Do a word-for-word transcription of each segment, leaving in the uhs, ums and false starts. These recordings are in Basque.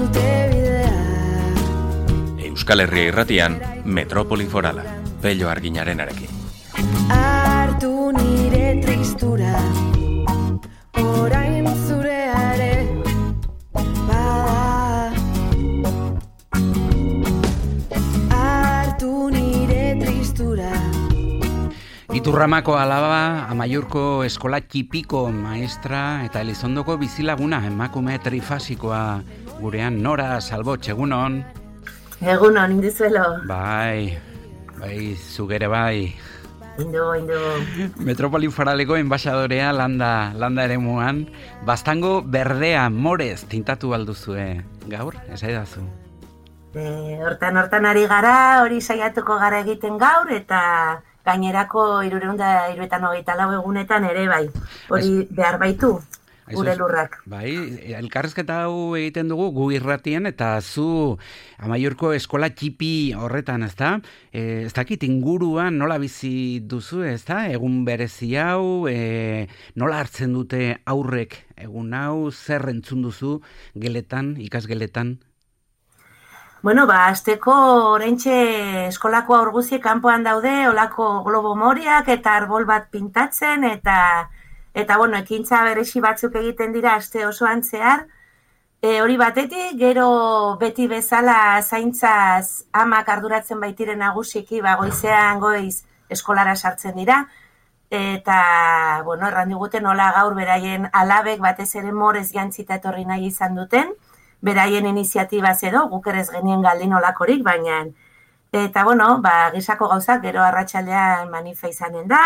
dute bidea. Euskal Herria irratian, Metropoli Forala, Pello Arginarenarekin. Hartu nire tristura, orain zureare bada. Hartu nire tristura. Iturramako alaba, Amaiurko eskola txipiko maestra eta Elizondoko bizilaguna emakume trifasikoa gurean Nora Salbotx, egunon. Egunon, indizuelo. Bai, bai, zugere bai. Indo, indo. Metropoli Foraleko enbaixadorea landa, landa ere muan. Bastango berdea, morez, tintatu alduzue gaur, esaidazu. E, hortan, hortan ari gara, hori saiatuko gara egiten gaur, eta gainerako hiruehun eta hirurogeita hogeita lau egunetan ere bai. Hori behar baitu. Gure lurrak. Bai, elkarrezketa hau egiten dugu gu irratien eta zu Amaiurko eskola txipi horretan, ezta? E, ez dakit inguruan nola bizi duzu, ezta? Egun berezi hau, e, nola hartzen dute aurrek egun hau, zer entzun duzu geletan, ikasgeletan? Bueno, ba, azteko oraintxe eskolako aur guztiek kanpoan daude, olako globo moriak eta arbol bat pintatzen, eta Eta, bueno, ekintza beresi batzuk egiten dira aste osoan zehar. E, hori batetik, gero beti bezala zaintzaz amak arduratzen baitiren nagusiki, ba, goizean goiz eskolara sartzen dira. Eta, bueno, erran diguten nola gaur beraien alabek batez ere morez jantzita etorri nahi izan duten. Beraien iniziatibaz edo, guk ere ez genien galdin olakorik, baina. Eta, bueno, ba, gisako gauzak, gero arratsaldean manifa izanen da.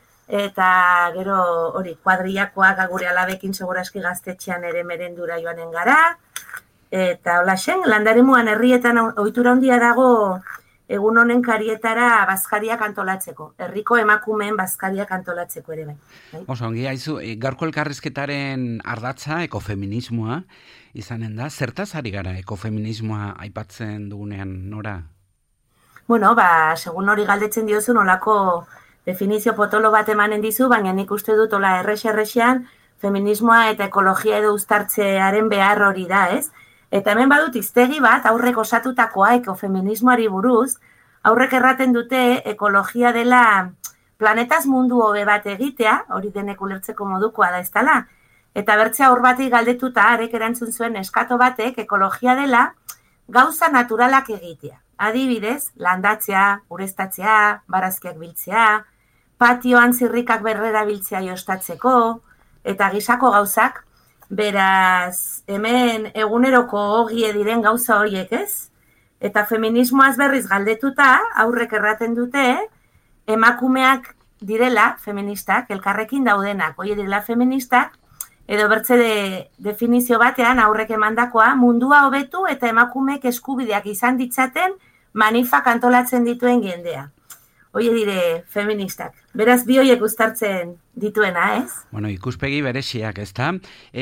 Eta gero hori kuadrillakoak gure alabekin segurazki gaztetxean ere merendura joanen gara. Eta hola xen, landaremuan herrietan ohitura handia dago egun honen karietara bazkariak antolatzeko. Herriko emakumeen bazkariak antolatzeko ere bai. Oso, ongi haizu, gaurko elkarrizketaren ardatza ekofeminismoa izanen da. Zertaz ari gara ekofeminismoa aipatzen dugunean, Nora? Bueno, ba, segun hori galdetzen diozu nolako definizio potolo bat emanen dizu, baina nik uste dut hola errex-errexean feminismoa eta ekologia edo uztartzearen behar hori da, ez? Eta hemen badut hiztegi bat, aurrek osatutakoa ekofeminismoari buruz, aurrek erraten dute ekologia dela planetaz mundu hobe bat egitea, hori denek ulertzeko modukoa da ez dela, eta bertzea aur batek galdetuta, arek erantzun zuen eskato batek, ekologia dela gauza naturalak egitea. Adibidez, landatzea, ureztatzea, barazkiak biltzea, patioan zirrikak berrera biltzea jostatzeko, eta gisako gauzak, beraz, hemen eguneroko ogie diren gauza horiek, ez? Eta feminismoaz berriz galdetuta, aurrek erraten dute, emakumeak direla feministak, elkarrekin daudenak, hori direla feministak, edo bertze de, definizio batean aurrek emandakoa, mundua hobetu eta emakumeek eskubideak izan ditzaten manifak antolatzen dituen jendea. Hoi dire feministak. Beraz, bi horiek uztartzen dituena, ez? Bueno, ikuspegi beresiak, ez da?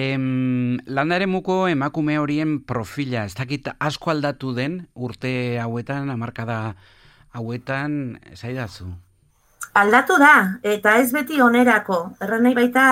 Em, landaremuko emakume horien profila, ez dakit asko aldatu den urte hauetan, hamarkada hauetan, esaidazu? Aldatu da, eta ez beti onerako. Erran nahi baita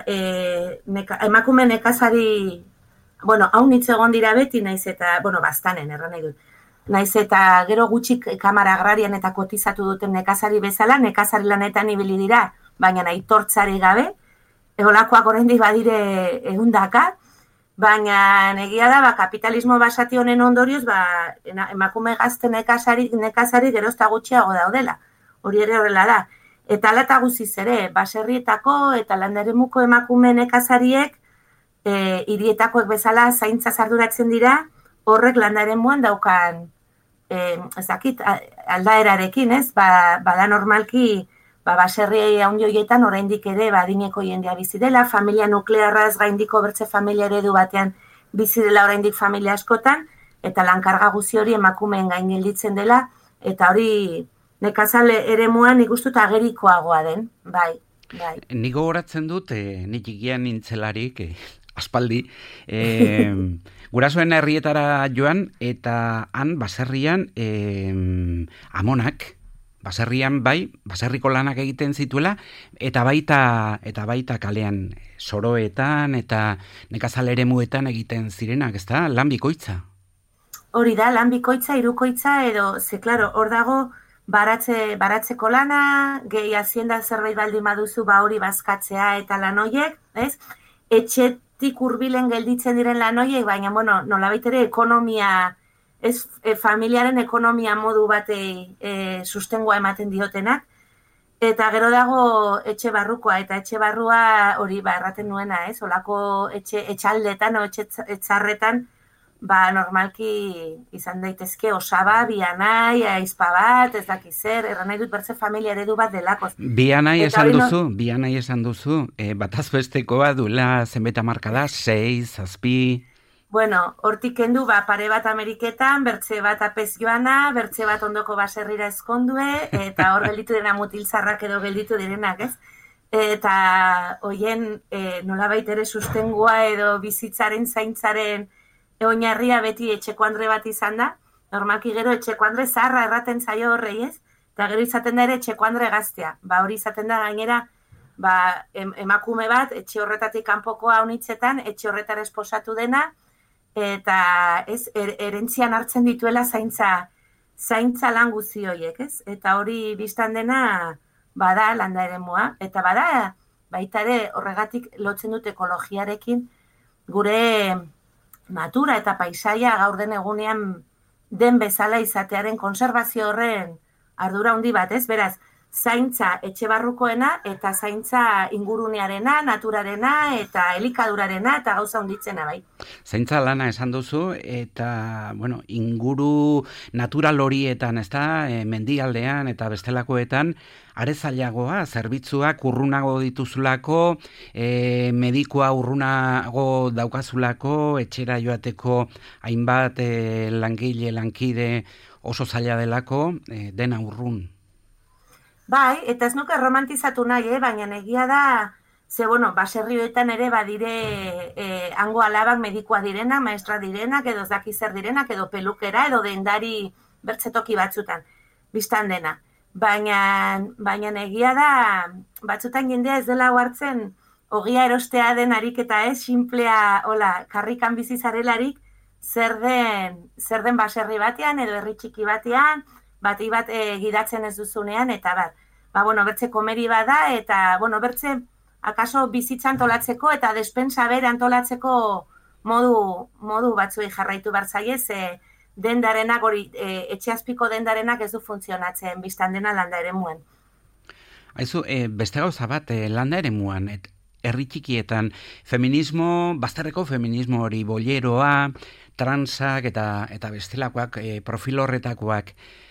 e, neka, emakume nekazari, bueno, hau nitz egon dira beti, naiz eta, bueno, bastanen, erran nahi dut. Naiz eta gero gutxik kamara agrarian eta kotizatu duten nekazari bezala, nekazari lanetan ibili dira, baina aitortzari gabe, egolakoak oraindik badire ehundaka, baina egia da, ba, kapitalismo basati honen ondorioz, ba, emakume gazte nekazari, nekazari gerozta gutxiago daudela. Hori ere horrela da. Eta ala eta guziz ere, baserrietako eta landaremuko emakume nekazariek, e, hirietakoek bezala zaintza arduratzen dira, horrek landaremuan daukan Eh, ezakit, aldaerarekin, ez? Ba, bada normalki, ba, baserriei haundioietan oraindik ere badineko jendea bizi dela, familia nuklearraz gaindiko bertze familia eredu batean bizi dela oraindik familia askotan, eta lankarga guzi hori emakumeen gain gelditzen dela, eta hori nekazale eremuan ikustuta agerikoagoa den, bai, bai. Nik gogoratzen dut, eh, nik ikian nintzelarik, eh, aspaldi, eh, gurasoen herrietara joan, eta han baserrian eh, amonak, baserrian bai, baserriko lanak egiten zituela, eta baita eta baita kalean soroetan eta nekazal eremuetan egiten zirenak, ezta? Lan bikoitza. hori da, lan bikoitza, hirukoitza, edo, ze, klaro, hor dago, baratze, baratzeko lana, gehi hazienda zerbait baldin baduzu, ba hori bazkatzea eta lan hoiek, ez? Etxetik hurbilen gelditzen diren lan hoiek, baina, bueno, nolabait ere ekonomia, ez, e, familiaren ekonomia modu batei e, sustengoa ematen diotenak, eta gero dago etxe barrukoa, eta etxe barrua hori ba erraten nuena, ez? Olako etxe, etxaldetan o etxe etxarretan, ba normalki izan daitezke osaba, bianai, aizpa bat, ez daki zer, erran nahi dut bertze familia eredu bat delako. Bianai esan duzu, no... bianai esan duzu, e, bataz bestekoa dula zenbait hamarkada, sei, zazpi... Bueno, hortik kendu, ba, pare bat Ameriketan, bertze bat apez joana, bertze bat ondoko baserrira ezkondue, eta hor gelditu dena mutilzarrak edo gelditu direnak, ez? Eta hoien e, nolabait ere sustengua edo bizitzaren zaintzaren oinarria beti etxeko andre bat izan da, normalki gero etxeko andre zarra erraten zaio horrei, ez? Eta gero izaten da ere etxeko andre gaztea. Ba hori izaten da gainera, ba, em, emakume bat, etxe horretatik kanpokoa honitzetan, etxe horretara esposatu dena, eta ez, er, erentzian hartzen dituela zaintza, zaintza lan guzi horiek, ez? Eta hori biztan dena, bada landa eremua, eta bada, baita ere horregatik lotzen dut ekologiarekin, gure natura eta paisaia gaur den egunean den bezala izatearen konserbazio horren ardura handi bat, ez? Beraz, zaintza etxe barrukoena eta zaintza ingurunearena, naturarena eta elikadurarena eta gauza hunditzena bai. Zaintza lana esan duzu eta, bueno, inguru natural horietan, ezta, e, mendialdean eta bestelakoetan are zailagoa, zerbitzuak urrunago dituzulako, e, medikua urrunago daukazulako, etxera joateko hainbat e, langile, lankide oso zaila delako, e, dena urrun. Bai, eta ez nuke romantizatu nahi, eh? Baina egia da, ze, bueno, baserrioetan ere badire eh, hango alabak medikoa direnak, maestra direnak, edo ez daki zer direnak, edo pelukera, edo dendari bertzetoki batzutan, biztan dena. Baina, baina egia da, batzutan jendea ez dela hartzen ogia erostea den ariketa ez, simplea, hola, karrikan bizi zarelarik, zer den, zer den baserri batean, edo herri txiki batean, bati bat e, gidatzen ez duzunean, eta bat, ba, bueno, bertze komeri bada, eta, bueno, bertze, akaso bizitza antolatzeko, eta despensa bere antolatzeko modu, modu batzuei jarraitu bartzaie, ze dendarenak, hori, e, etxeazpiko dendarenak ez du funtzionatzen, biztan dena landa ere muen. Aizu, e, beste gauza bat, e, landa ere muan, et, herri txikietan, feminismo, bazterreko feminismo hori, bolleroa, transak, eta, eta bestelakoak, e, profil horretakoak,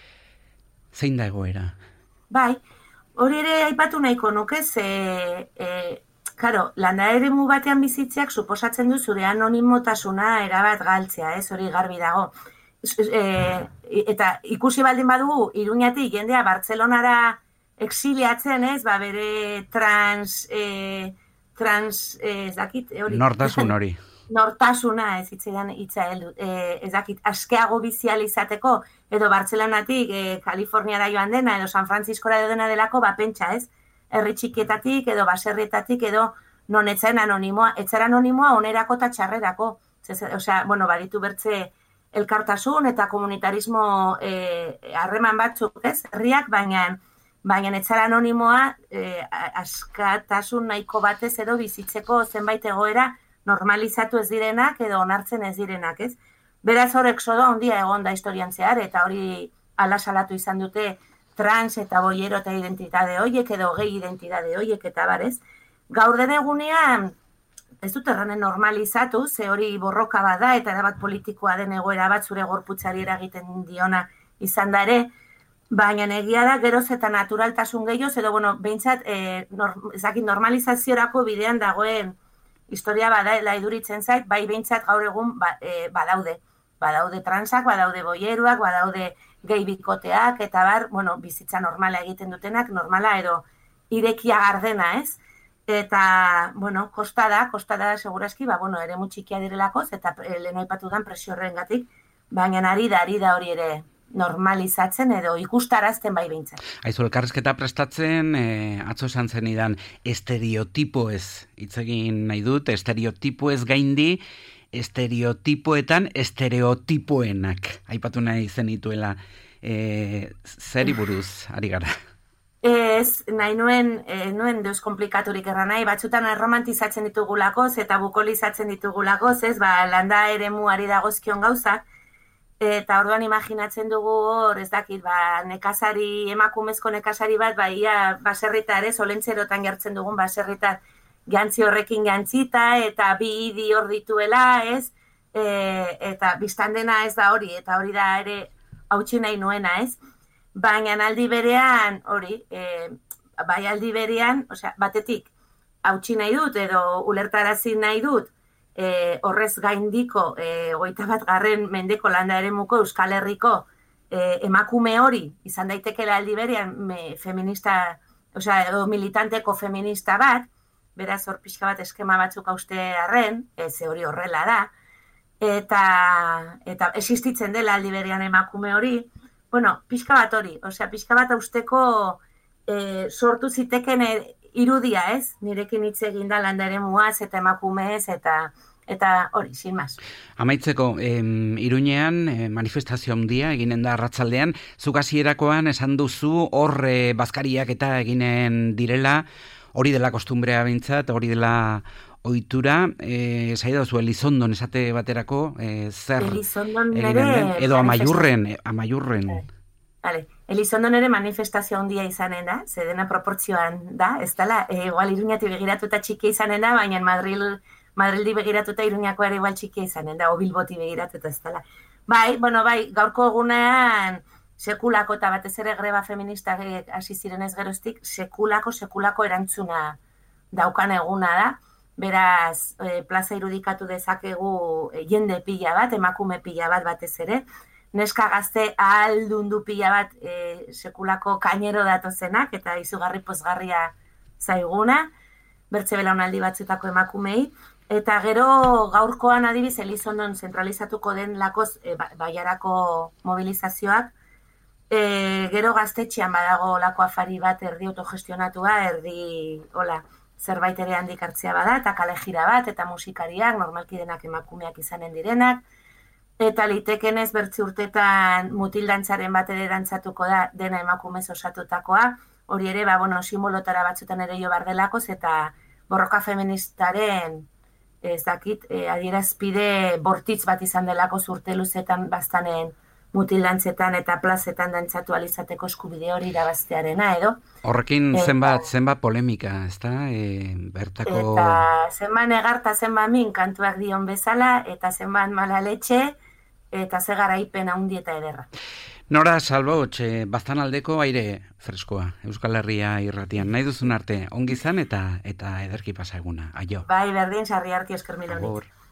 zein da egoera? Bai, hori ere aipatu nahiko nuke, ze, e, karo, landa eremu batean bizitzeak suposatzen du zure anonimotasuna erabat galtzea, ez, hori garbi dago. E, eta ikusi baldin badugu, Iruñatik jendea Bartzelonara exiliatzen, ez, ba, bere trans, e, trans, e, ez dakit, hori. Nortasun hori. Nortasuna, ez hitzean hitza heldu, e, ez dakit, askeago bizial izateko, edo Bartzelonatik, e, Kaliforniara joan dena, edo San Franciscora edo dena delako, ba, pentsa, ez? Herri txikietatik, edo baserrietatik, edo non etzaren anonimoa, etzaren anonimoa onerako eta txarrerako. Osea, bueno, baditu bertze elkartasun eta komunitarismo harreman e, batzuk, ez? Herriak, baina, baina etzaren anonimoa e, askatasun nahiko batez edo bizitzeko zenbait egoera normalizatu ez direnak edo onartzen ez direnak, ez? Beraz hor exodoa handia egon da historian zehar, eta hori ala salatu izan dute trans eta boiero eta identitate horiek edo gehi identitate horiek eta barez. Gaur den egunean, ez dut erranen normalizatu, ze hori borroka bada eta erabat politikoa den egoera bat zure gorputzari eragiten diona izan da ere, baina egia da geroz eta naturaltasun gehioz, edo bueno, behintzat eh, nor, ezakit, normalizaziorako bidean dagoen historia badaela iduritzen zait, bai behintzat gaur egun ba, e, badaude. Badaude transak, badaude boieruak, badaude gehi bikoteak, eta bar, bueno, bizitza normala egiten dutenak, normala edo irekia gardena, ez? Eta, bueno, kosta da, kosta da segurazki, ba, bueno, ere mutxikia direlakoz, eta lehen aipatu dan presio horrengatik, baina ari da, ari da hori ere normalizatzen edo ikustarazten bai behintzen. Aizu, elkarrezketa prestatzen, e, atzo esan zenidan, estereotipo ez, hitz egin nahi dut, estereotipo ez gaindi, estereotipoetan estereotipoenak. Aipatu nahi zenituela, e, zeri buruz ari gara? Ez, nahi nuen, e, nuen deus komplikaturik erra nahi, batzutan romantizatzen ditugulakoz eta bukolizatzen ditugulakoz, ez, ba, landa ere muari dagozkion gauzak, eta orduan imaginatzen dugu hor, ez dakit, ba, nekazari, emakumezko nekazari bat, ba, ia baserritar, ez, olentzerotan jartzen dugun baserritar, jantzi horrekin jantzita, eta bi idi hor dituela, ez, e, eta biztan dena ez da hori, eta hori da ere hautsi nahi nuena, ez, baina aldi berean, hori, e, bai aldi berean, osea, batetik, hautsi nahi dut, edo ulertarazi nahi dut, E, horrez gaindiko, e, goita bat garren mendeko landa eremuko Euskal Herriko e, emakume hori, izan daitekela aldi berean me, feminista, osea, edo militanteko feminista bat, beraz hor pixka bat eskema batzuk hauste arren, e, ze hori horrela da, eta, eta existitzen dela aldi berean emakume hori, bueno, pixka bat hori, osea, pixka bat hausteko e, sortu ziteken e, irudia, ez? Nirekin hitz egin da landa eremuaz eta emakumeez eta eta hori, sin mas. Amaitzeko, em, Iruñean eh, manifestazio handia eginen da arratsaldean, zuk hasierakoan esan duzu hor eh, bazkariak eta eginen direla, hori dela kostumbrea bintzat, hori dela ohitura, eh, zai dauzu Elizondon esate baterako, eh, zer Elizondon eginen nere den, edo amaiurren, eh, amaiurren. Vale. Elizondon ere manifestazio handia izanen da, ze dena proportzioan da, ez dela, e, igual Iruñati begiratuta txikia izanen da, baina Madril, Madrildi begiratuta Iruñako ere igual txikia izanen da, o Bilboti begiratuta ez dela. Bai, bueno, bai, gaurko egunean sekulako eta batez ere greba feminista hasi zirenez geroztik, sekulako, sekulako erantzuna daukan eguna da, beraz, e, plaza irudikatu dezakegu e, jende pila bat, emakume pila bat batez ere, neska gazte ahaldundu pila bat e, sekulako kainero datozenak, eta izugarri pozgarria zaiguna, bertze belaunaldi batzutako emakumei, eta gero gaurkoan adibiz Elizondon zentralizatuko den lakoz e, baiarako mobilizazioak, e, gero gaztetxean badago lako afari bat erdi autogestionatua, erdi, hola, zerbait ere handik hartzea bada, eta kale jira bat, eta musikariak, normalki denak emakumeak izanen direnak, eta litekenez bertzi urtetan mutildantzaren bat ere dantzatuko da dena emakumez osatutakoa, hori ere, ba, bueno, simbolotara batzutan ere jo bardelakoz, eta borroka feministaren, ez dakit, e, adierazpide bortitz bat izan delako urte luzetan bastanen mutildantzetan eta plazetan dantzatu alizateko eskubide hori irabaztearena, edo. Horrekin zenbat, zenbat polemika, ez da? E, bertako... Eta zenbat negarta zenbat min kantuak dion bezala, eta zenbat malaletxe, eta ze garaipen handi eta ederra. Nora Salbotx, eh, bastan aldeko aire freskoa, Euskal Herria irratian. Nahi duzun arte, ongi izan eta eta ederki pasa eguna. Aio. Bai, berdin, sarri harti esker milonik.